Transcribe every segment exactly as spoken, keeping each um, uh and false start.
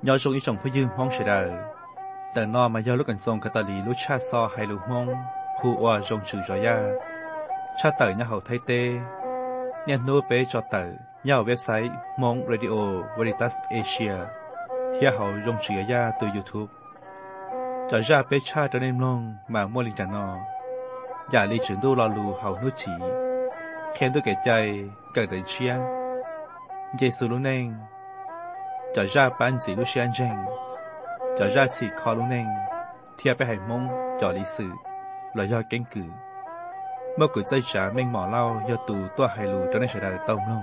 nhớ trong ý trong phía dương mong sẽ đờiแต่นอมาย่อลูกกันทรงกตาลีลูกชาซอไฮลูมงผู้ว่าจงชื่อจอยาชาเตอร์ย่าเขาไทเตเนี่ยโน้เปจอเตอร์ย่าเว็บไซต์มงเรดิโอเวริตัสเอเชียที่เขาจงชื่อยาตัวยูทูบจอยาเปชาตัวเนมลงมาโมลิงจานออย่าลีถึงดูรอลูเขานุชีเขียนด้วยแก่ใจเกิดเชียเยซูลุเนงจอยาปันสีลูกเชียนเจงจอยาสีคอลุเนงเทียบไปให้มงจอลีสื่อลอยยอเก่งกือเมื่อกุใจจ๋าเม่งหมอเล่ายอตูตัวไฮลูจนได้เฉดายต้มลง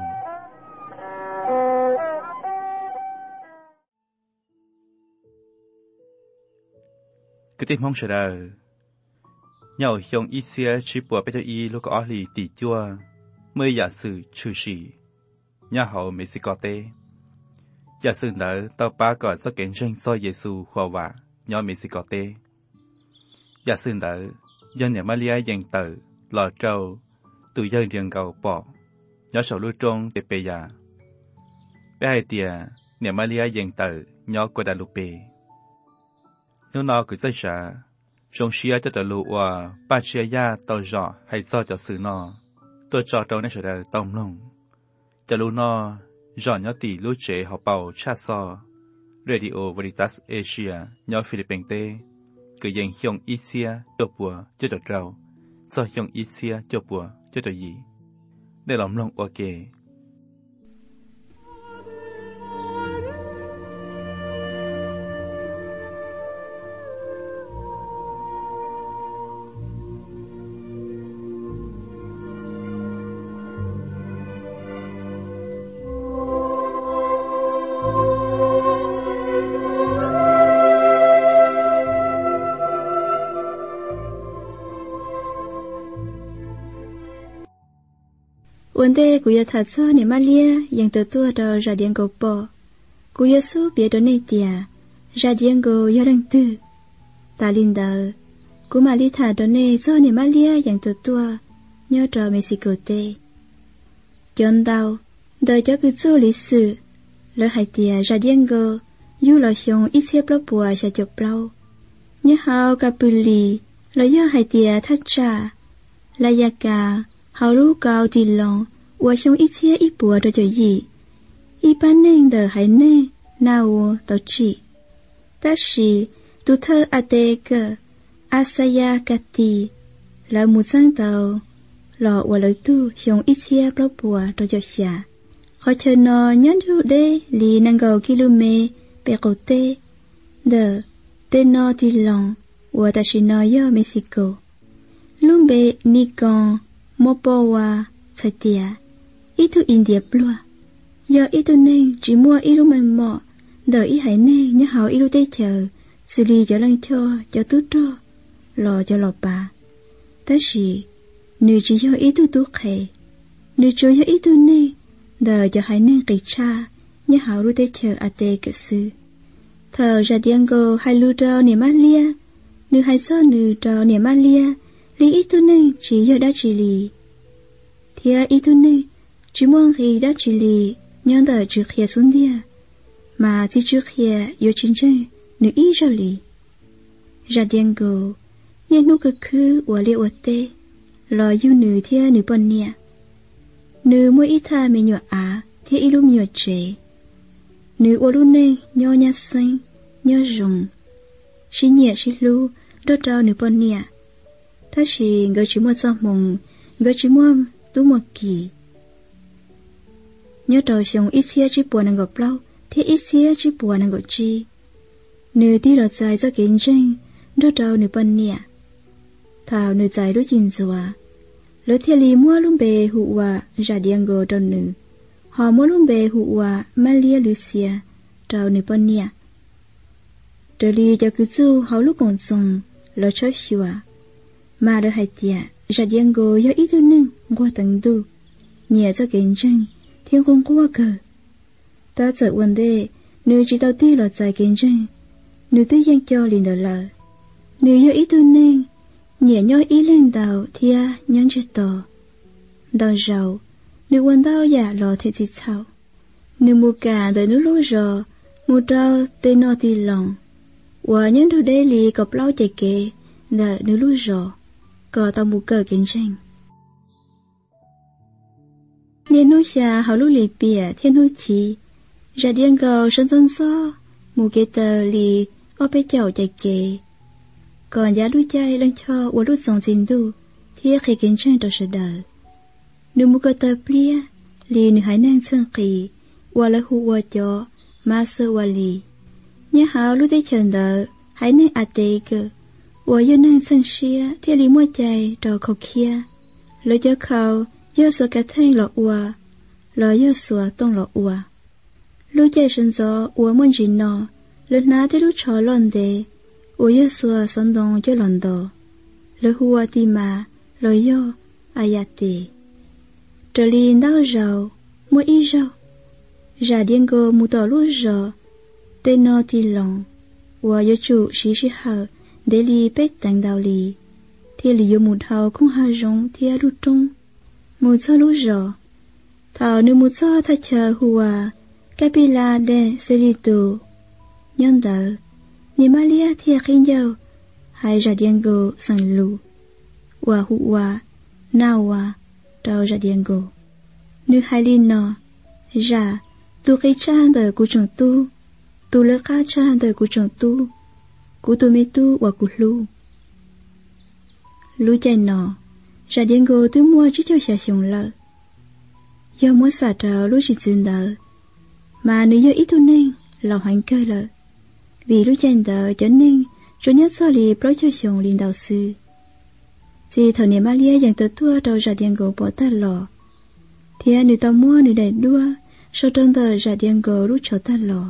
กติมองเฉดายเหย่ายงอีเซียชีปัวไปตัวอีลูกออลีตีจัวเมื่ออยากสื่อชื่อสีย่าเขาเมซิกอเตอย่าสื่อเนอต่อป้าก่อนจะเก่งเชิงซอยเยซูหัวว่าย่อเมซิกอเตอย่าสื่อเนอยันเนี่ยมาเลียยังเตอหล่อเจ้าตุยยันเรียงเก่าปอกย่อเฉาลู่จงเตเปียไปให้เตียเนี่ยมาเลียยังเตอย่อกวดาลูเปนู้นนอกุใจฉาชงเชียจะตะลูว่าป้าเชียยาเตาจ่อให้ซอจะสื่อนอตัวจ่อเตาในเฉดต้มลงจะลูนอจอนยอตีลูเจเขาเป่าชาซอเรดิโอเวริตัสเอเชียยอฟิลิปปินเต้ก็ยังยงอีเซียตัวปัวเจ้าตัวเราจะยงอีเซียเจ้าปัวเจ้าตัวยีได้หลอมลงโอเควันเดกุยทัดซ้อเนี่ยมาเลียยังตัวตัวดอราเดียงโกปอกุยสู้เบียดเนเตียราเดียงโกยอรังตื้อตาลินเดอกุมาลิธาดเนซ้อเนี่ยมาเลียยังตัวตัวยอดอเมซิโกเตจนดาวเดอจะกุจูลิสือแล้วให้เตียราเดียงโกยูหล่อชงอิเซียปลปัวชาจบเปล่าเนี่ยฮาวกับปุลีแล้วย่อให้เตียทัชชาลายากาเฮาลูกเกาดีลงว่าชงอิเชียอีปัวโดยจะยีอีปันเน่งเดอหายเน่นาวต่อจีแต่สิตุเธออาเตกอาสยากตีแล้วมุจังเตาหล่อว่าเลยตู้ชงอิเชียปลปัวโดยจะชาขอเชิญนอย้อนดูเดลีนังเกากิโลเมเปโกเตเดอเตนอดีลงว่าแต่ชินอยอเมซิโกลุงเบนิกองโมปวาใส่เตียอีทุอินเดียปลัวยออีตุเน่งจีมัวอีลุมันหมอเดออีหายเน่งยะหาอีลุเตเจอสุรีจะลังเทอจะตุ้ดรอรอจะรอปาแต่สินูจียออีตุตุเขนูจอยออีตุเน่เดอจะหายเน่งกิชายะหาลุเตเจออาเตกสือเธอจะเดียงโกให้ลูดอเนี่ยมาเลียนูให้ซ้อนูดอเนี่ยมาเลียลีอีตุเน่จียอดาจิลีเทียอีตุเน่จีมวงฮีดาจิลียังเดอจุเขียสุนเดียมาจิจุเขียยชินเจนูอีจอลีราเดียงโกเนี่ยนูก็คือวัวเลี้ยวเตรออยู่นูเทียนูปนเนี่ยนูมัวอีทาเมญวอาเทียอีลุมยเจนูวัวลุเน่ยอยาเซงยอจงชิเนียชิลูดอดาวนูปนเนี่ยถ้าชีก็ชิมัวจมงก็ชิมัวตัวมัวกีnhớ đầu xong ít xia chỉ buồn năng gọp lâu thì ít xia chỉ buồn năng gọp chi nửa đi lọt dài cho kiến tranh đôi đầu nửa bận nhẹ thảo nửa dài đôi chín rùa lỡ thiên lý mua luôn bề hụ hòa ra điên gò đầu nửa họ mua luôn bề hụ hòa Maria Lucia đầu nửa bận nhẹ đời lý cho cứ du họ lúc còn sống lỡ cho xua mà đôi hai tia ra điên gò do ít thôi nưng qua tầng du nhẹ cho kiến tranh thiên không qua cờ ta sợ vấn đề nếu chỉ đầu tiên là giải kiến tranh nếu tư giang cho liền đỡ lờ nếu do ý tôi nên nhẹ nhoi ý lên đầu thia nhắn chết tỏ đầu giàu nếu quan đau giả lò thế gì sao nếu mua cả đời nước lúa rò Mù trao tên nó tì lòng. Và nhân đồ đây lì cọp lau chạy kê, nợ nữ lưu rõ, có tao mù cờ kiến tranh. Nên nô xa hào lưu lì bìa thiên hư chí, ra điên gầu sân sân so, mù kê tờ lì ô bê chào chạy kê. Còn giá lưu chay lên cho và lưu dòng dinh đu, thiết khế kiến tranh đồ sở đời. Nữ mù cờ tờ bìa, lì nữ hãy năng chân kỳ, và là hù và cho, mà sơ và lì. Nhớ hào lúc tới chân đỡ, hãy nên ạt tế cơ, và yêu năng sân xia, thiết lý mua chạy trò khẩu kia. Lời cho khẩu, yêu sửa cả thanh lọ ua, lời yêu sửa tông lọ ua. Lúc chạy sân gió, ua muốn gì nọ, lúc ná tới lúc trò lòn đề, ua yêu sửa sẵn đồng cho lòn đỏ. Lời hùa tì mà, lời yêu, ayat tì. Trở lì đau rào, mua y rào. Ra điên gô mù tỏ lúc rào, tên nó tì lòng, và yêu chủ xí xí hờ, để lì bết tàng đào lì. Thì lì yêu mù thảo không hà rong thì lúc trung. Mù cho lúc rõ. Thảo nếu mù cho thà chờ hùa, capilla de selito. Nhân đỡ, nì mà lia thì khinh dâu, hay ra điên gô sẵn lù. Và hùa, nào và, trao ra điên gô. Nữ hai linh nọ, ra, tu cây cha đời của chồng tu, tu lỡ cá cha đời của chồng tu, của tu mê tu và của lưu. Lưu chạy nọ, ra điên gô tu mua chứ cho xa xong lỡ. Do muốn xả trào lưu chỉ dừng đỡ, mà nữ do ít tu nên, lòng hoành cơ lỡ. Vì lưu chạy đỡ cho nên, cho nhất so lì bó cho xong linh đạo sư. Thì thảo niệm mà lia dàng tờ tua đầu ra điên gô bỏ ta lọ. Thì nữ tao mua nữ đầy đua, sau trong tờ ra điên gô lúc cho ta lọ.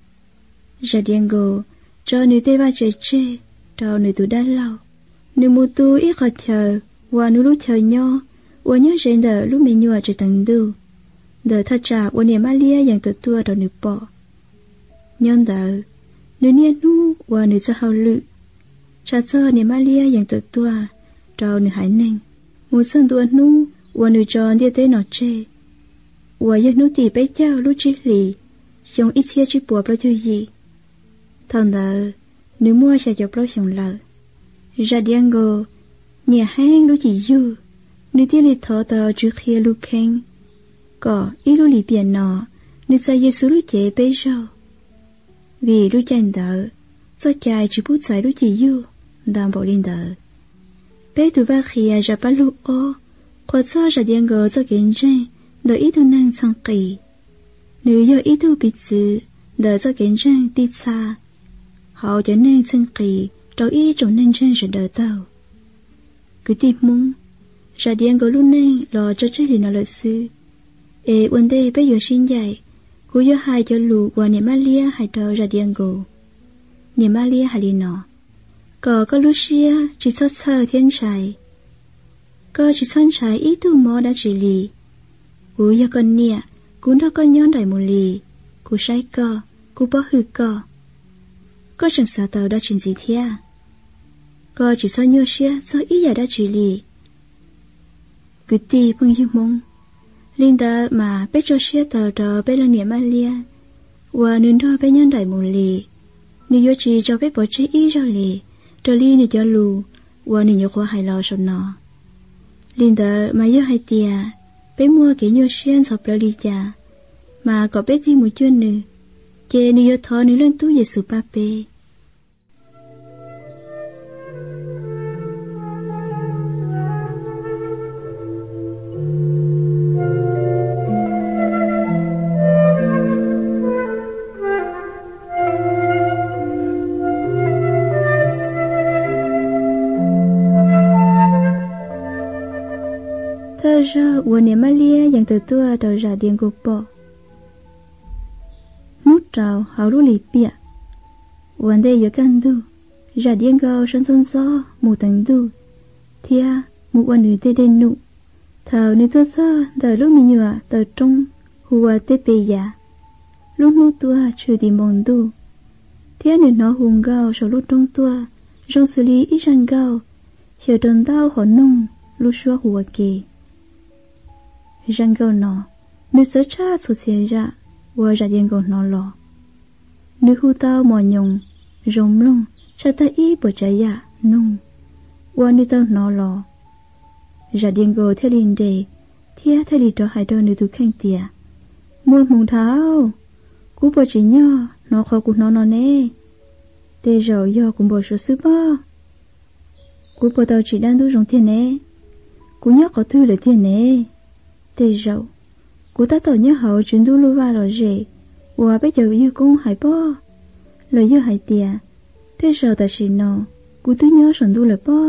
Ra điên gô, cho nữ tê ba chơi chê, trao nữ tù đá lau. Nữ mù tu ít khó chờ, và nữ lúc chờ nhau, và nhớ rên đỡ lúc mình nhua chơi tầng đu. Đỡ thật trả và niệm mà lia dàng tờ tua đầu nữ bỏ. Nhân đỡ, nữ niên nu và nữ cho hào lự. Trả cho niệm mà lia dàng tờ tua, trao nữ hải nênh. Mù sân tua nu, và nữ tròn địa tế nọ chê. Và dân nữ tì bấy chào lúc trí lì, xong ít chia trí bùa bao nhiêu gì. Thằng đỡ, nữ mua xa cho bao xong lợ. Ra điên gô, nhà hang lúc chỉ dư, nữ tiết lì thọ tờ trước khi lúc khen. Có ít lúc lì biển nọ, nữ xa Giê-xu lúc chế bấy rau. Vì lúc chanh đỡ, do chai chỉ bút giải lúc chỉ dư, đàm bộ linh đỡ. Bấy tù ba khía ra bát lúc ô, qua cho ra điên gô do kiến tranh, đỡ ít tu năng sang kỳ. Nữ do ít tu bị dự, đỡ do kiến tranh đi xa. Họ cho nên sang kỳ, trao ý trong năng tranh rồi đỡ tàu. Cứ tìm mong, ra điên gô lúc nên lo cho trái lì nó lợi sư. Ê vấn đề bây giờ xin dạy, cú do hai cho lù và niệm mà lia hai trao ra điên gô. Niệm mà lia hai lì nọ. Có có lúc xia chỉ cho sơ thiên trái. Có chỉ sân trái ý tu mò đã chỉ lì. Cú do con nịa, cú đó con nhón đại một lì. Cú sai co, cú bỏ hư co. Có chẳng xa tàu đã chuyện gì thế à? Có chỉ sao nhô xia, sao ý giả đã chỉ lì. Cứ tì bằng yêu mong. Linh đỡ mà bế cho xia tàu đó bế lần niệm mà lia. Và nương đó bế nhón đại một lì. Nếu yêu chỉ cho bế bỏ chế ý ra lì. Trở lì nửa cho lù, và nửa khóa hài lo sổ nọ. Linh đỡ mà yêu hai tìa, bế mua kỹ nhô xuyên sọp ra lì chà, mà có bế thi một chuyên nữ, chê nửa yêu thó nửa lên tú Giê-xu ba bê. Thơ ra và niệm mà lia dàng từ tua đầu ra điên gô bỏ. Mút trào hào rú lì bịa. Vấn đề yếu căn đu, ra điên gô sân sân gió, mù tầng đu. Thia, mù quan nữ tê đen nụ. Thảo nữ tơ tơ, đờ lúc mình nhòa, tờ trung, hùa tê bê giả. Lúc nụ tua, trừ tìm bồng đu. Thia nữ nó hùng gao, sau lúc trung tua, rong xử lý ít răng gao. Hiểu trần tao hổ nung, lúc xua hùa kì. Răng gao nọ, nữ sớ cha sụt xế ra, và ra điên gô nọ lọ. nữ hu tao mò nhung rồng lông cha ta ý bỏ trái ya nung qua nữ tao nó lò ra điên gồ theo linh đề thia theo lì đó hai đôi nữ tu khanh tìa mua mùng tháo cú bỏ chỉ nhỏ nó khó cú nó nó nè tê rầu do cũng bỏ số sư bò cú bỏ tao chỉ đang tu rong tiền nè cú nhớ có thư là tiền nè tê rầu cú ta tao nhớ hậu chuyển tu lưu va rồi rể và bây giờ yêu cũng hải bò lời yêu hải tìa tê rầu ta chỉ nó cú tư nhớ sẵn tu là bò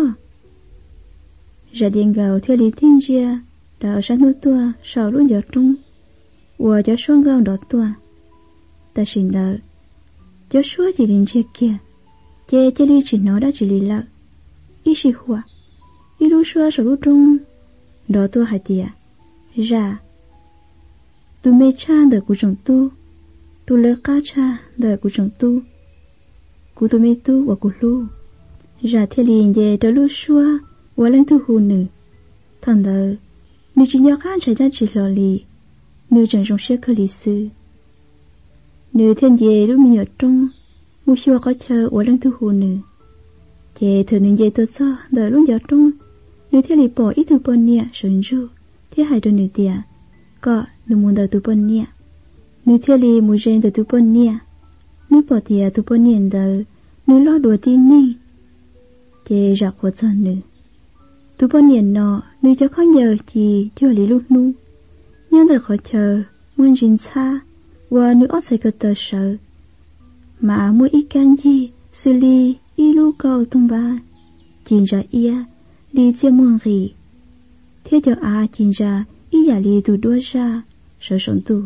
ra điện gạo theo lý thiên chia đào sáng núi tua sầu luôn giọt trung và gió xuân gạo đỏ tua ta xin đợi gió xuân chỉ đến chia kia chê chê đi chỉ nói đã chỉ lì lạc ý sĩ hùa ý lúc xuân sầu lúc trung đỏ tua hải tìa ra tu mê cha đời của chồng tu tu lỡ cá cha đời của chồng tu của tu mê tu và của lu ra theo lý về đỡ lúc xuân và lên tu hù nữ thằng đời nữ chỉ nhớ khán chạy ra chỉ lò lì nữ chẳng trong xe khởi lý sư nữ thiên về lúc mình ở trong mua xua có chờ và lên tu hù nữ chè thử nữ về tôi cho đời lúc giờ trong nữ thiên lý bỏ ít tu bồn nhẹ sườn ru thiết hai đôi nữ tìa có nữ muốn đời tu bồn nhẹ nữ thiên lý muốn rèn đời tu bồn nhẹ nữ bỏ tìa tu bồn nhẹ đời nữ lo đùa tin nè chè rạc của chân nữ tu bồn nhẹ nọ nữ cho khó nhờ chỉ chưa lý lúc nu nhưng đời khó chờ muốn rình xa và nữ ót sẽ cơ tờ sợ mà mua ý can gì xử lý ý lưu cầu tung ba chính ra ia lý chia muôn rì thế cho à chính ra ý giả lý tu đua ra sợ sống tu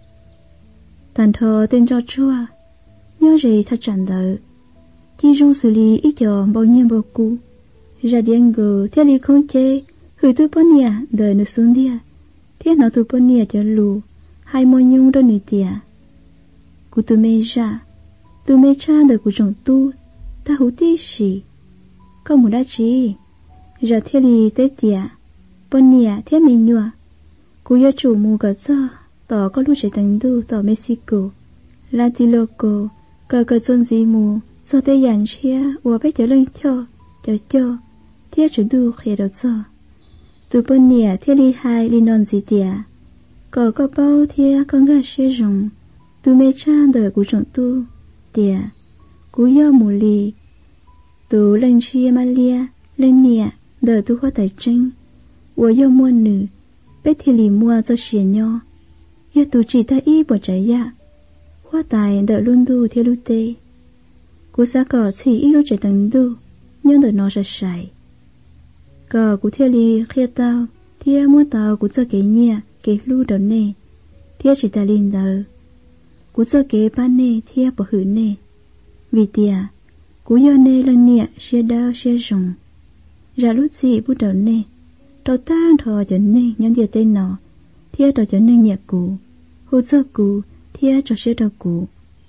tàn thờ tên cho chua nhớ rì thật chẳng đợi chỉ dùng xử lý ý cho bao nhiêu bao cú ra điện gờ theo lý không chế hủy tu bồn nhẹ đời nữ xuống địa thế nó tu bồn nhẹ cho lù hai môi nhung đôi nữ tìa cú tu mê ra tu mê cha đời của chồng tu ta hú tí xì có một đá chi ra theo lý tế tìa bồn nhẹ theo mê nhua cú yêu chủ mù gật cho tỏ có lúc chạy tầng tu tỏ Mexico là tì lô cô cờ cờ chân gì mù do tế dàn chia và bé trở lên cho cho cho thiết chủ tu khề đầu cho tu bồn nhẹ thiết li hai li non gì tìa có có bao thiết con gà xe rồng tu mê cha đời của chồng tu tìa cú yêu mù lì tu lên chia ma lia lên nhẹ đời tu hoa tài tranh và yêu mua nữ bé thiết li mua cho xìa nho yêu tu chỉ ta ý bỏ trái dạ hoa tài đời luôn tu thiết lưu tê cú xa cỏ chỉ ý lúc trái tầng tu nhưng đời nó ra sải cờ của thiên lý khía tao thiên mua tao của cho kế nhẹ kế lưu đầu nè thiên chỉ ta linh đời của cho kế ban nè thiên bỏ hử nè vì tia của do nè lần nhẹ xe đau xe rồng ra lúc gì bút đầu nè đầu tan thò cho nè nhân địa tên nọ thiên đầu cho nè nhẹ cũ hồ cho cũ thiên cho xe đầu cũ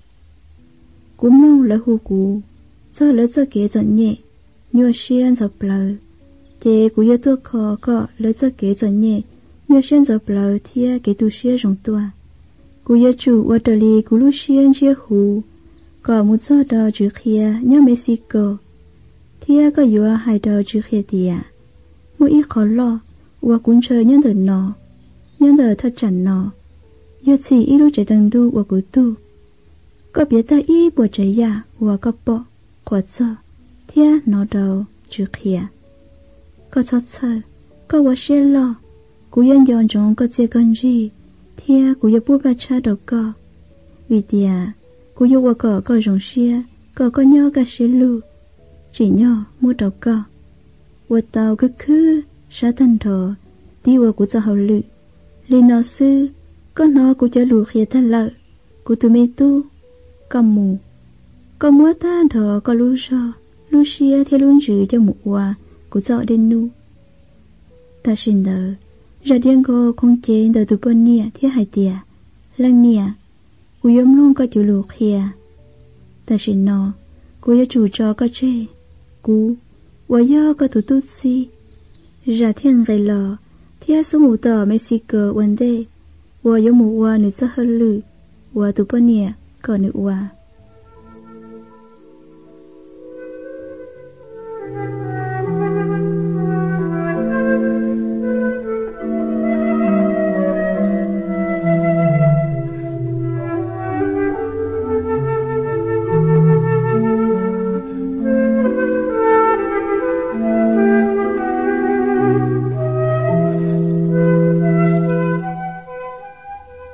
cúm lông lỡ hồ cũ cho lỡ cho kế dọn nhẹ nhua xiên dọc lờ chế của yêu tôi khó có lấy cho kế cho nhẹ nhớ xuyên dọc lờ thia kế tu xia rong tua của yêu chủ ở đây li của lu xuyên chia hú có một số đó chữ kia nhớ Mexico thia có yêu hai đó chữ kia tìa một ít khó lo và cũng chơi nhân đời nọ nhân đời thật chẳng nọ yêu chỉ ít lúc chạy đằng tu và của tu có biết ta ít bỏ chạy ya và có bỏ quả cho thia nó đầu chữ kia có cho chơi có quá xe lo cú yên dọn trong có chơi con gì thia cú yêu bố ba cha đầu co vì tia cú yêu qua cỏ có rồng xe cỏ có nhỏ cả xe lu chỉ nhỏ mua đầu co qua tàu cứ cứ sát thân thọ đi qua cú cho hậu lự li nó sư có nó cú cho lù khía thân lợi cú tụi mê tu cầm mù có mua tan thọ có lu so lu xe theo luôn chữ cho một hòa của dọ đến nu ta xin đỡ ra điên cô không chế đỡ tụ bồn nhẹ thiết hai tìa lăng nhẹ cú yếm luôn có chủ lục khía ta xin nó cú yêu chủ cho có chê cú và do có tụ tút si ra thiên gây lò thiết số mù tờ Mexico vấn đề và yêu mù hòa nữ cho hơn lử và tụ bồn nhẹ có nữ hòa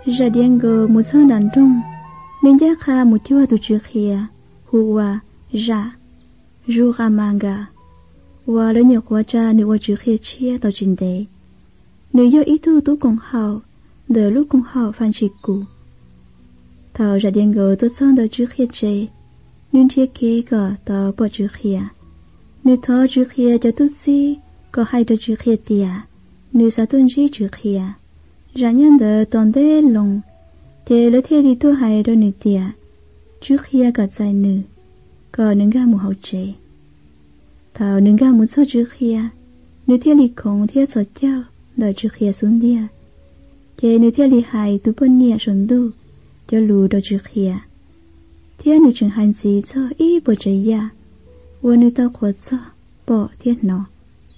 ra điên gờ một son đàn đông nên giá kha một chúa tu chữ kia hùa ra ru ramanga và lấy nhiều quá cha nữ và chữ kia chia tàu trình tế nữ do ý tu tú công hậu đỡ lúc công hậu phan chỉ cụ thảo ra điên gờ tu son đỡ chữ kia chế nên chia kế gờ tàu bỏ chữ kia nữ thọ chữ kia cho tu si có hai đỡ chữ kia tia nữ sa tuân chi chữ kia ra nhân đỡ toàn đế lòng chế lấy theo đi tu hai đỡ nữ tia chữ kia cả dài nữ có những ga mù hậu chế thảo những ga muốn số chữ kia nữ theo đi khổng theo số cháu đỡ chữ kia xuống dia chế nữ theo đi hai tu bận nhẹ xuân du cho lù đỡ chữ kia theo nữ chừng hành gì cho ý bộ chế ya và nữ tao khó cho bỏ thiết nó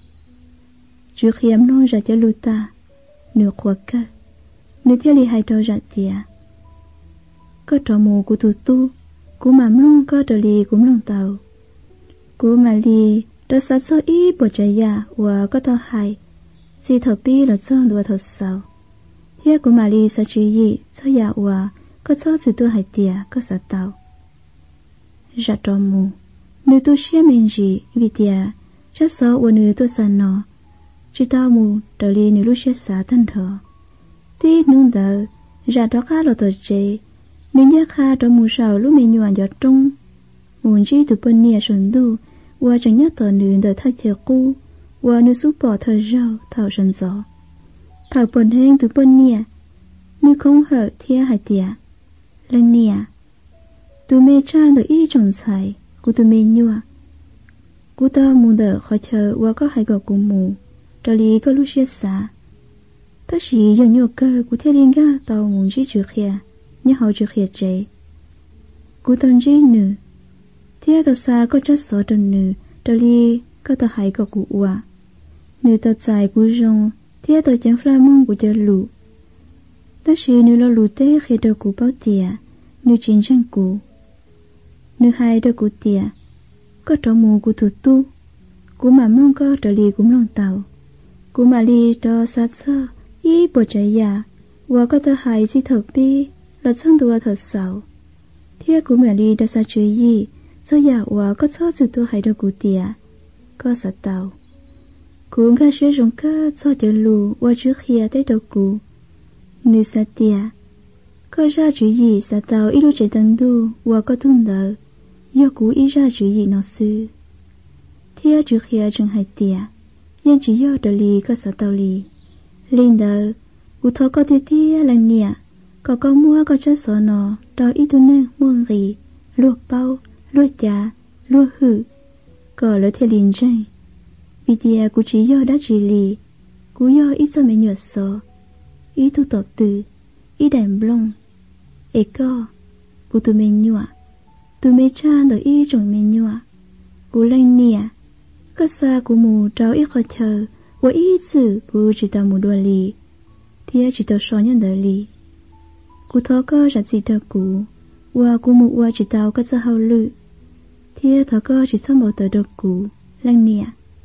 chữ kia nói ra cho lù ta nữ khó cơ nữ theo đi hai đỡ ra tia có trò mù của tu tu cú mà mông có đờ lì cũng lòng tàu cú mà lì đờ sát số ý bộ trái ya và có tao hại si thở pi là chân đùa thở sầu here cú mà lì sa chú ý cho ya và có cho sự tu hại tia có sát tàu ra trò mù nữ tu xia mình gì vì tia chắc số và nữ tu san nó chỉ tao mù đờ lì nữ lúc xia xả thân thở tí nung đờ ra đó khá là tờ chế nên giá kha đó mù sầu lúc mình nhọn giọt trung muốn chi tụ bên nia xuân du và chẳng nhất tờ nữ đỡ thay chờ cu và nữ súp bỏ thờ rau thảo sân gió thảo bồn hên tụ bên nia nữ không hở thia hại tia lên nia tụ mê chan đỡ y trồng xài của tụ mê nhua của ta mù đỡ khó chờ và có hai gò cùng mù trở lý có lúc xia xá ta chỉ do nhua cơ của thiên liên ga tàu muốn chi chữ kia nhớ hậu chữ kia chế cú tân chi nữ thiên tàu xa có chất số tân nữ trở lý có tàu hai gò cụ ua nữ tàu dài cú rong thiên tàu chém phai mông của chợ lũ ta chỉ nữ lo lũ tê khi tàu cụ bao tìa nữ chín chân cụ nữ hai tàu cụ tìa có trò mù của tụt tu cú mà mông có trở lý cũng lòng tàu cú mà li tàu sát sơ ý bộ trái ya và có tàu hai si thở pi là chân đùa thở sầu thiên cú mà li đã sa chú ý cho ya và có cho sự tu hai tàu cụ tìa có sát tàu cú nghe sẽ dùng cơ cho chợ lù và trước kia tới đầu cú nữ sát tia có ra chú ý sát tàu ít lúc chạy tân đu và có thun đỡ do cú ít ra chú ý nó sư thiên trước kia chẳng hai tia nhưng chỉ do đỡ lì có sát tàu lì linh đỡ cú thọ có tia tia lần nhẹ có có mua có chất số nó đó ít tu nè muôn rì luộc bao luộc chả luộc hử có lỡ theo linh tranh vì tia cú chỉ do đã chỉ lì cú do ít cho mình nhợt số ít tu tập từ ít đèn blong ê co cú tu mình nhua tu mình chan đỡ ít trồng mình nhua cú lanh nè có xa cú mù trao ít khó chờ và ít sự cú chỉ tao mù đua lì tia chỉ tao so nhân đỡ lì cú thọ có ra gì đỡ cú và cú mù và chỉ tao có cho hậu lự tia thọ có chỉ cho một tờ đỡ cú lanh nè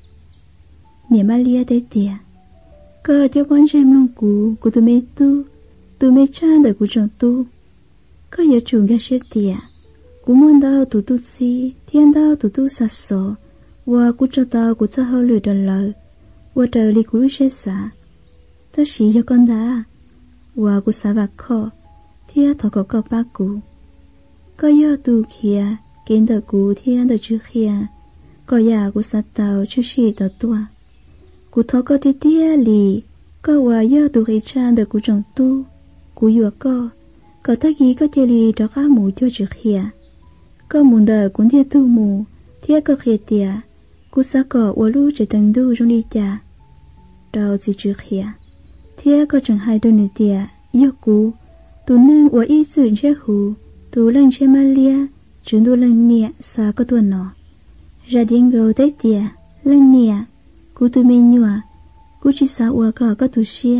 nè ba lia tế tia cơ cho con xem long cú cú tu mê tu tu mê chan đỡ cú trồng tu có giờ chủ nghe xét tia cú muốn đau tu tu si thiên đau tu tu sát số và cú cho tao cú cho hậu lự đỡ lợ và trở li cú xét xả ta chỉ cho con đã và cú xả bạc kho thiên thọ có có ba cú có giờ tu kia kiến đỡ cú thiên đỡ chữ kia có giờ cú sát tàu chữ xì tàu tua cú thọ có tia tia lì có và giờ tu cái chan đỡ cú trồng tu cú vừa có có ta gì có chơi lì đó cá mù cho chữ kia có muốn đỡ cuốn thiên tu mù thiên có kia tia cú sát cỏ và lu chỉ từng du trong đi cha đầu chỉ chữ kia thiên có chẳng hai đôi nữ tia yêu cú tu nương và ý sự che hù tu lần che malia chúng tu lần nhẹ xa có tuần nọ ra điên gầu tới tia lần nhẹ cú tu mê nhua cú chỉ xa ua có có tu xia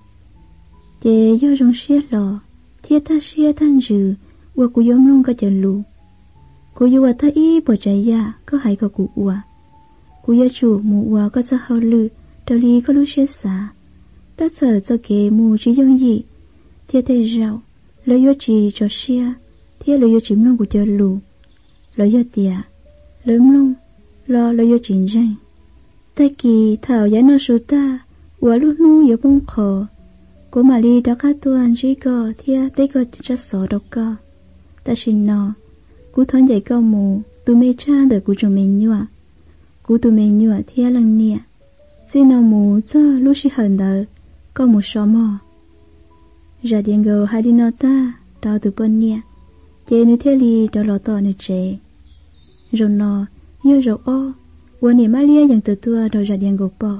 chế do rong xia lò thiên ta xia thanh dư và cú giống luôn có chờ lù cú yêu và ta ý bỏ chạy ya có hai có cú ua cú yêu chủ mù ua có cho hậu lư trở li có lúc xia xa ta sợ cho kế mù chỉ giống gì thiết thế rau lấy yo chỉ cho xia thiết lấy yo chìm lông của cho lù lấy yo tiệt lấy lông lo lấy yo chìm răng tại kỳ thảo giá nó số ta của lúc nu yo bông khổ của mà li đó các tuan chỉ có thiết tế có chất sọ đâu có ta xin nó cú thon dậy câu mù tụi mê cha đời cú chồng mình nhua cú tụi mình nhua thiết lần nè xin nó mù cho lúc xí hận đời có một số mò ra điện gầu hai đi nó ta đào từ bên nè chế nữ thiết li đó lọ to nữ chế rồi nó yêu rồi ôวันนี้มาเลียยังตัวตัวโดยจะเดียงกูปอ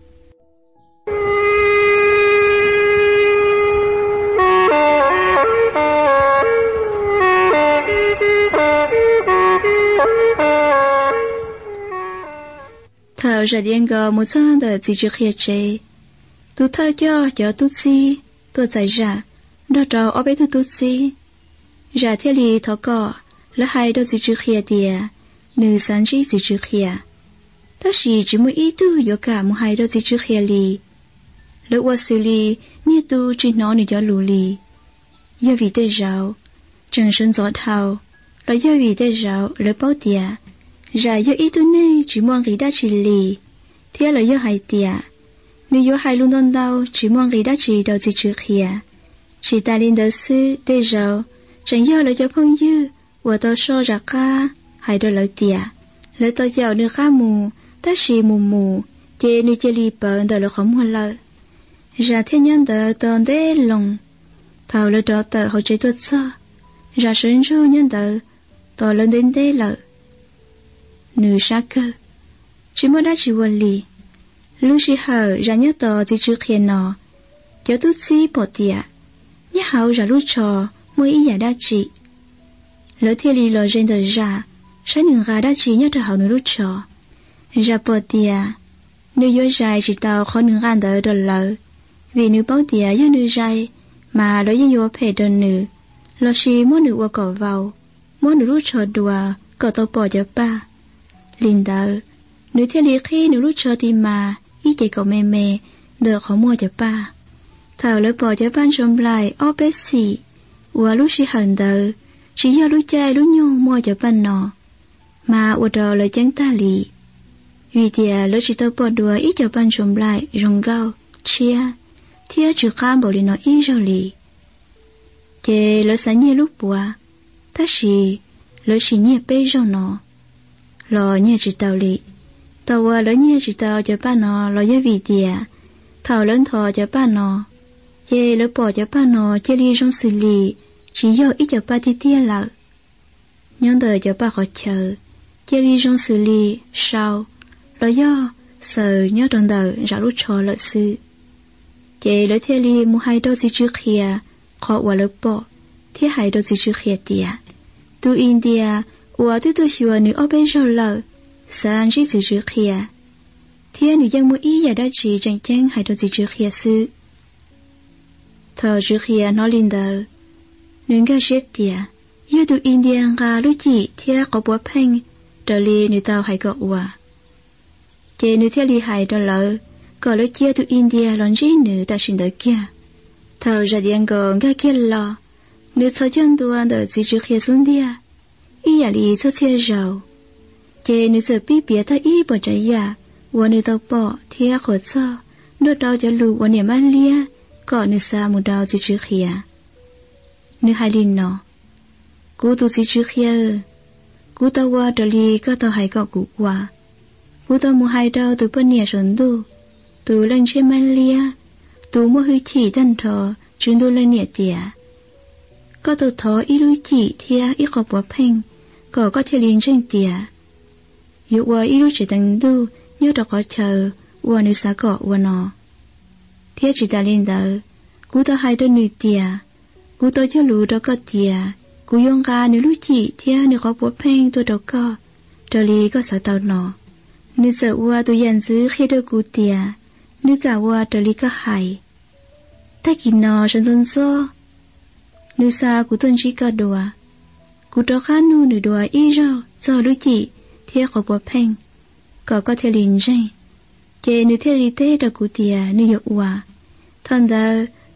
ถ้าจะเดียงกูมุ่งสร้างแต่จิตใจเขียเจตัวเธอจ่อจ่อตุซีตัวใจจ่าดอกจอเอาไปตัวตุซีจ่าเทลีทอก่อและให้ดอกจิตใจเขียเดียหนึ่งสันจีจิตใจเขียta chỉ chỉ muốn ý tu có cả một hai đôi chỉ trước kia li, lỡ qua xử lý như tu chỉ nói nữa cho lù li, do vì thế rào, chẳng sinh gió thao, là do vì thế rào lỡ bao tiệt, ra do ý tu này chỉ muốn cái đá chỉ li, thế là do hai tiệt, nếu do hai luôn đón đau chỉ muốn cái đá chỉ đầu chỉ trước kia, chỉ ta lên đó sư thế rào, chẳng do là cho phong dư, và tao so ra cả hai đôi lỡ tiệt, lỡ tao giàu nữa khá mù. Ta chỉ mù mù, chế nữ chế li bận đời là không hoàn lợi. Ra thế nhân đời tòn đế lòng, thảo lời đó tờ họ chế tuột xa. Ra sớn rô nhân đời, tỏ lên đến đế lợi. Nữ xa cơ, chỉ mới đã chỉ hoàn lì. Lúc chỉ hờ ra nhớ tỏ thì trước khi nó, cho tốt xí bỏ tìa. Nhớ hào ra lúc trò, mỗi ý giả đa trị. Lỡ thế li lò trên đời ra, sẽ nửa gà đa trị nhớ trở hào nữ lúc trò. Ra bỏ tìa, nếu dối dài chỉ tao khó nâng gan đỡ đợt lỡ. Vì nếu bảo tìa do nữ dài, mà đối với dối phê đơn nữ. Lọ xì mỗi nữ qua cỏ vào, mỗi nữ lúc trò đùa, cỏ tao bỏ cho ba. Linh đỡ, nữ thiết lý khi nữ lúc trò thì mà, ý chạy cậu mê mê, đỡ khó mua cho ba. Thảo lỡ bỏ cho ban trông lại, ó bế xì, ua lúc xì hẳn đỡ, chỉ do lúc chạy lúc nhung mua cho ban nọ. Mà ua đò lời chẳng ta lì. Vì thế lỡ chỉ tao bỏ đùa ít cho ban trộm lại rồng gao, chia, thia chữ khám bảo đi nó ít rồi lì. Thế lỡ sáng nhẹ lúc bùa, ta chỉ lỡ chỉ nhẹ bê rồi nó, lỡ nhẹ chỉ tao lì, tao lỡ nhẹ chỉ tao cho ba nó lỡ do vì thế, thảo lớn thọ cho ba nó, thế lỡ bỏ cho ba nó chơi đi trong xử lý, chỉ do ít cho ba thì tia lỡ, nhân đời cho ba khó chờ, chơi đi trong xử lý sao? Lo do sợ nhớ trong đời ra lúc trò lợi sư chế lỡ thế li mua hai đôi chỉ trước kia khó qua lớp bỏ thế hai đôi chỉ trước kia tiệt tu India qua tu tu xua nữ ở bên rồi lỡ sáng chỉ chỉ trước kia thế nữ dân mua ý giờ đã chỉ chẳng chẳng hai đôi chỉ trước kia sư thở trước kia nó linh đời nữ cái chết tiệt yêu tu India ra lúc chỉ thế có bố phanh trở li nữ tao hay gọi qua chế nữ thiết lý hại đó lỡ, có lỡ chia từ India lon dĩ nữ ta xin đợi kia. Thảo ra điện gồm gà kia lò, nữ cho chân tuan đợi dĩ trước kia xuống đia. Ý giả lý cho chia rào. Chế nữ giờ bí bia ta ý bỏ trái giả, và nữ tao bỏ thia khổ cho, nữ đau cho lù và niệm ăn lia, có nữ xa một đau dĩ trước kia. Nữ hai linh nó. Cú tu dĩ trước kia, cú tao qua trở lý có tao hay gọi cú qua. Cú tao mua hai đau từ bên nhà xuân tu, từ lên trên man lia, từ mua hơi chỉ tân thọ, chuyến tu lên nhà tỉa. Có tao thọ ít lui chỉ thia ít có bỏ phanh, có có thể liền trên tỉa. Dù qua ít lui chỉ tân tu, nhớ đó có chờ, qua nữ xá cọ qua nó. Thia chỉ ta lên đỡ, cú tao hai đau nữ tỉa, cú tao cho lũ đó có tỉa, cú yong ga nữ lui chỉ thia nữ có bỏ phanh tôi đó có, trở lý có sợ tao nó. Nữ sợ qua tôi dàn giữ khi đôi cú tìa, nữ cả qua trở lý có hại. Ta kỳ nọ sẵn sẵn xô. Nữ xa cú tuần chỉ có đùa. Cú đó khá nụ nữ đùa ý rau, do lưu chỉ, thiết có bó phanh. Có có thể liền rây. Chê nữ thiết lý tế đôi cú tìa, nữ dọc qua. Thân đó,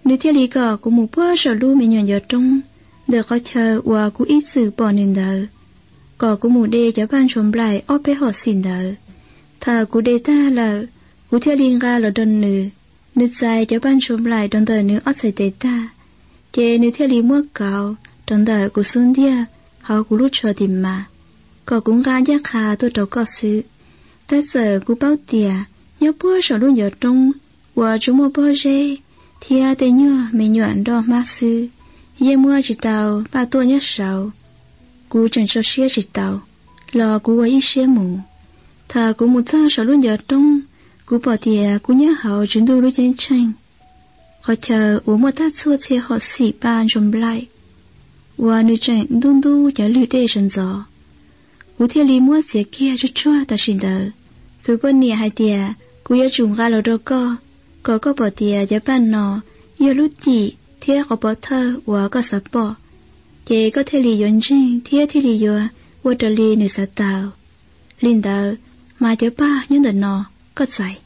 Nếu thiết lý có của một bữa sở lưu mình nhọn giờ trong, đợi có chờ và của ít sự bỏ nên đỡ. Có của một đề cho ban trộm lại ốp bé họ xin đỡ. Thà của đề ta là của thiết lý ra là đơn nữ, nữ dài cho ban trộm lại đơn đỡ nữ ốp xảy đề ta. Chế nữ thiết lý mua cáo, đơn đỡ của xuân đia, họ của lúc cho tìm mà. Có cũng ra giác khá tôi đâu có sự. Ta giờ của báo tìa, nhớ bữa sở lưu giờ trong, và chúng mua bữa rê. Thì à tên nhớ mình nhuận đó mát sư, ye mua chỉ tàu ba tua nhớ sầu, cú chẳng cho xía chỉ tàu, lò cú ấy xía mù, thà cú một tháng sau luôn giờ trong, cú bỏ tiền cú nhớ hậu chuyển đu lúc chiến tranh, họ chờ uống một tát xua xe họ xỉ ban trong lại, và nữ tranh đun đu cho lưu đê sân gió, cú theo lý mua xe kia cho chua ta xin đỡ, từ bên nhà hai tiền cú nhớ trùng ra lò đâu co. Có có bỏ tiền cho bạn nó, yêu lúc gì, thiết có bỏ thơ, và có sắp bỏ. Chế có thể lý dọn trình, thiết thì lý dọn, và trở lý nữ sát tạo. Linh đạo, mà cho ba những đợt nó, có giải.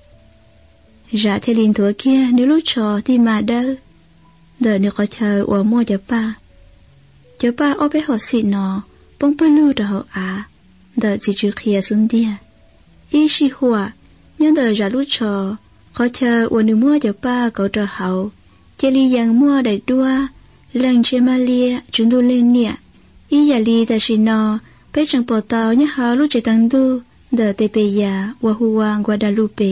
Dạ thế linh thua kia, nếu lúc trò thì mà đỡ. Đợt nếu có chờ, và mua cho ba. Cho ba ốp bé họ xịn nó, bông bơ lưu đợt họ á. Đợt chỉ chú khía xuống đia. Ý xì hùa, nhưng đợt dạ lúc trò, khó chờ uổng nữ mua cho ba cậu trò hậu, chế li yang mua đầy đua, lần chế ma lia, chúng tôi lên nịa, ý giả li ta xin nó, bé chẳng bỏ tàu nhá hào lúc chế tăng đu, đờ tê bê ya, wa hua Guadalupe.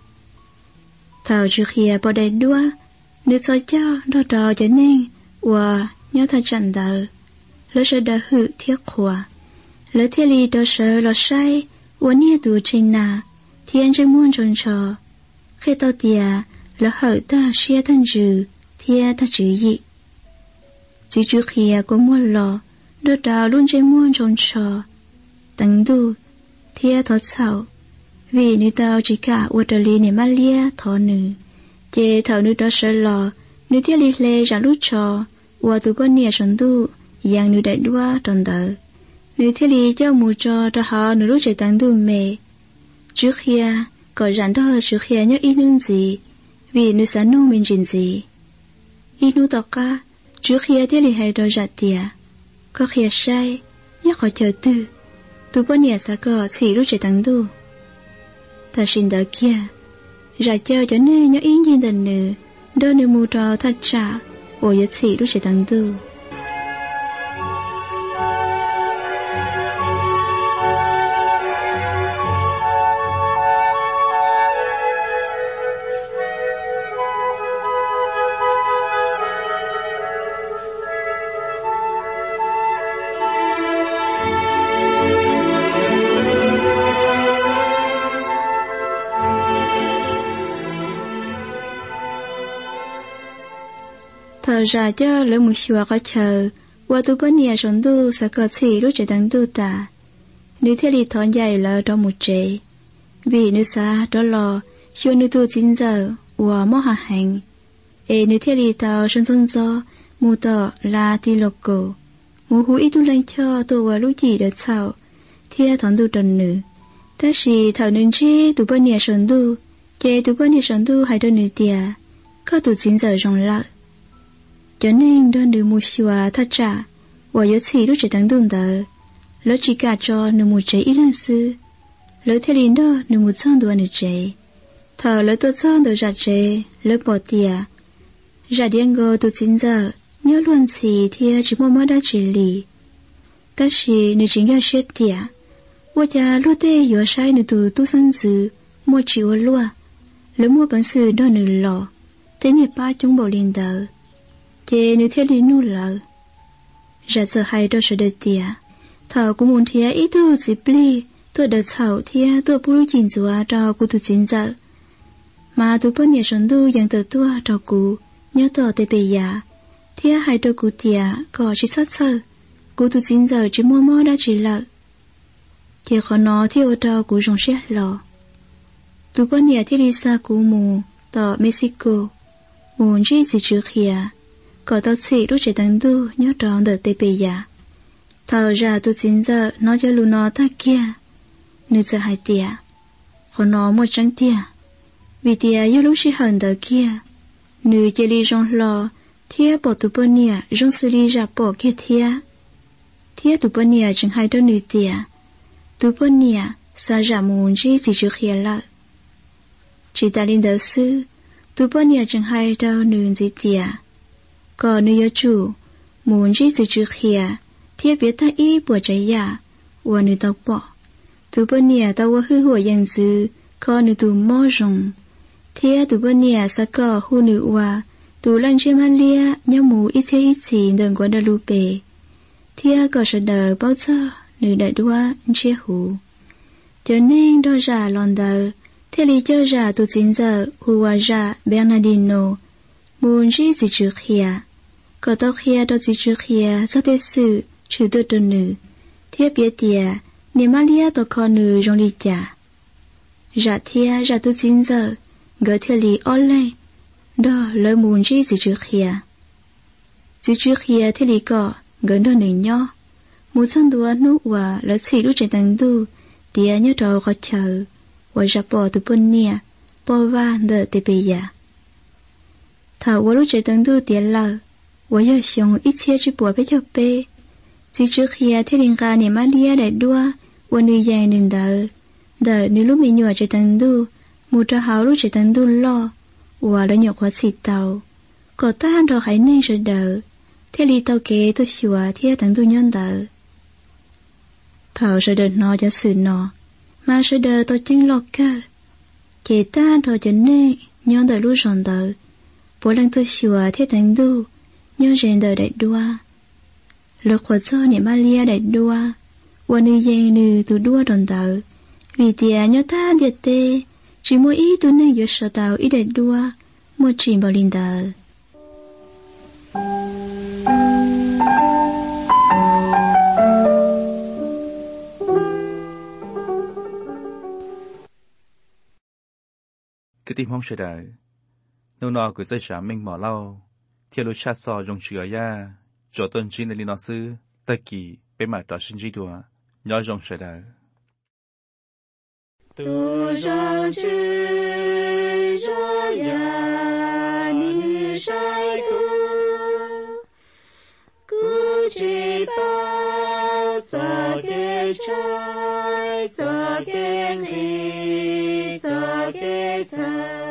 Thảo trước khía bỏ đầy đua, nữ cho cho, đo trò cho nên, wa nhớ thật chẳng đờ, lỡ sợ đờ hự thiết khỏa, lỡ thiết li đo sợ lọ say, wa nia tù trình nà, thiên chân muôn tròn trò. Khi tao tìa là hở ta xia thân trừ, thia ta chữ dị. Chỉ chú khía có mua lò, đôi đào luôn trên muôn trông trò. Tấn đu, thia thọ xảo. Vì nữ tao chỉ cả ua trở lý nè ma lia thọ nữ. Chê thảo nữ đó sợ lò, nữ thia lý lê ra lút trò, ua tù bó nè sống đu, dàng nữ đại đua tròn đỡ. Nữ thia lý cho mù trò ra họ nữ lúc chạy tấn đu mê. Trước khía, có rắn đó trước khi nhớ ý nương gì, vì nữ sáng nô mình trình gì. Ý nô tỏ ca, trước khi thiết lý hay đó rạ tìa, có khi sai, nhớ khỏi chờ tư, tù bó nhẹ xa cỏ xỉ lúc chạy tăng đu. Ta xin đỡ kia, rạ chờ cho nên nhớ ý nhìn đần nữ, đôi nữ mù trò thật trả, ổ yết xỉ lúc chạy tăng đu. Thở ra cho lỡ một xua có chờ, qua tu bó nhẹ sống tu sẽ có xỉ lúc chạy tăng tu ta. Nữ thiết lý thón dày lỡ trong một chế. Vì nữ xa đó lò, xua nữ tu chín giờ, và mô hạ hành. Ê nữ thiết lý tàu sân sân gió, mù tỏ là ti lộc cổ. Mù hú ít tu lên cho tu và lúc chỉ đợt sau, thia thón tu trần nữ. Ta xì thảo nâng chi tu bó nhẹ sống tu, chế tu bó nhẹ sống tu hay đơn nữ tìa, có tu chín giờ rong lợ. Cho nên đơn nữ mù xua thật trả, và yếu xỉ lúc chạy tăng đun tờ, lỡ chỉ cả cho nữ mù chế ít lần sư, lỡ thế lính đó nữ mù chân đùa nữ chế, thở lỡ tôi chân đùa ra chế, lỡ bỏ tìa, ra điên gô tu chín giờ, nhớ luôn xỉ thì chỉ mô mô đã chỉ lì. Ta xỉ nữ chính ra xếp tìa, và cha lô tê yếu sai nữ tu tu sân sư, mô chỉ ô lua, lỡ mô bản sư đó nữ lọ, tế nữ ba chúng bộ linh tờ. Chế nữ thiết lý nụ lỡ. Ra giờ hay đó sẽ đợt tìa. Thảo cũng muốn thịa ý tư dịp ly. Tôi đợt thảo thịa tôi bố lưu chỉnh dùa cho cụ tù chín giờ. Mà tôi bó nhẹ sống tu dàng tờ tua cho cụ. Nhớ tỏ tê bề giả. Thịa hay đó cụ tìa có chỉ sát sơ. Cụ tù chín giờ chỉ mua mô đã chỉ lỡ. Chế khó nó thiêu ở trao cụ rong xét lò. Tôi bó nhẹ thiết lý xa cụ mù tỏ Mexico. Muốn chỉ gì trước khía. Có tao xỉ lúc chạy tăng tu nhớ tròn đợt tê bề giả. Thảo ra tu chín giờ nó cho lù nó ta kia. Nữ giờ hai tìa. Khó nó một trắng tìa. Vì tìa yêu lúc xí hờn đợt kia. nữ chỉ li rong lo thia bỏ tụ bơ nia rong xử lý ra bỏ kia thia thia tụ bơ nia chẳng hay đó nữ tia tụ bơ nia sa ra muốn gì chỉ chưa khía lợ chỉ ta linh đạo sư tụ bơ nia chẳng hay đâu nữ gì tia còn nữ chủ muốn gì chỉ chưa khía thia biết ta ý bỏ trái ya và nữ tao bỏ tụ bơ nia tao hư hủa yang dư còn nữ tụ mò rong thia tụ bơ nia sa có hu nữ wa tụ lăng chim han lia nhau mù ít thế ít gì đừng có đờ lu bể thia có sợ đờ bao giờ nữ đại đua chia hù cho nên đo ra lon đờ thế lý cho ra tụ chín giờ hù wa ra Bernardino muốn gì gì trước kia có tao kia đó gì trước kia sao thế sự chữ tôi tôi nữ thia biết tia niệm Maria tao con nữ trong đi chả ra thia ra tụ chín giờ gỡ thế lý ở lên đó lời muốn gì gì trước kia gì trước kia thế lý có gần đó nữ nhỏ một chân đua nụ và lỡ chỉ lúc chạy tăng đu tia nhớ đầu có chờ và ra bỏ từ bên nia bỏ va đỡ từ bây giờ thảo và lúc chạy tăng đu tia lỡ và giờ xong ít chia chỉ bỏ bé cho bé gì trước kia thế lý cả niệm Maria đại đua và nữ dài nữ đỡ đỡ nữ lúc mình nhua chạy tăng đu một trò hào lúc chạy tăng đu lo và đã nhọc quá xịt tàu có ta đó hãy nên sợ đỡ thế lý tàu kế tôi xùa thế tăng đu nhân đỡ thảo sợ đỡ nó cho sự nó mà sợ đỡ tôi chính lo cơ chế ta đó cho nên nhân đỡ lúc rộn đỡ bố lần tôi xùa thế tăng đu nhớ rèn đỡ đại đua lực hoạt cho niệm Maria đại đua và nữ dành nữ tụ đua đòn đỡ vì tia nhớ ta điệt tê chỉ mỗi ý tụi này vừa sợ tao ý đại đua một chuyện bảo linh đờ cái tim không sợ đời nô nọ của dây trả mình mở lâu theo lối cha sò dùng chữ ya cho tuần chín lên nó sư tất kỳ bên mặt đó sinh trí đùa nhớ dùng sợ đời tu rằng chữ cho ya ni sai tu cứ chỉ bao giờ cái trái giờ cái nghĩ giờ cái trái